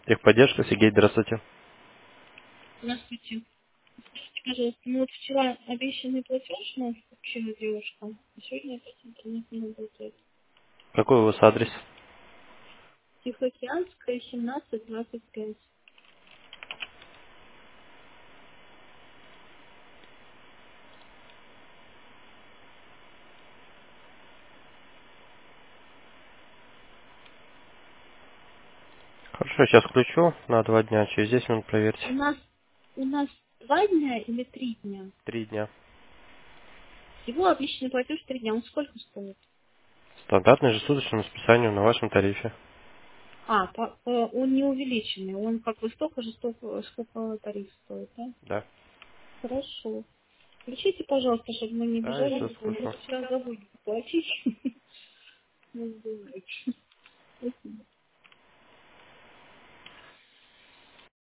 Техподдержка, Сергей, здравствуйте. Здравствуйте. Скажите, пожалуйста, ну вот вчера обещанный платеж у нас сообщила девушка, а сегодня опять интернет не работает. Какой у вас адрес? Тихоокеанская, 1725. Хорошо, сейчас включу на 2 дня, через 10 минут проверьте. У нас 2 дня или 3 дня? 3 дня. Всего обещанный платеж 3 дня. Он сколько стоит? Стандартное ежесуточное списание на вашем тарифе. Он не увеличенный. Он как бы столько же, сколько тариф стоит, да? Да. Хорошо. Включите, пожалуйста, чтобы мы не Да, я бежали. сейчас Мы слушаю. вчера забыли платить. Не забывайте. Спасибо.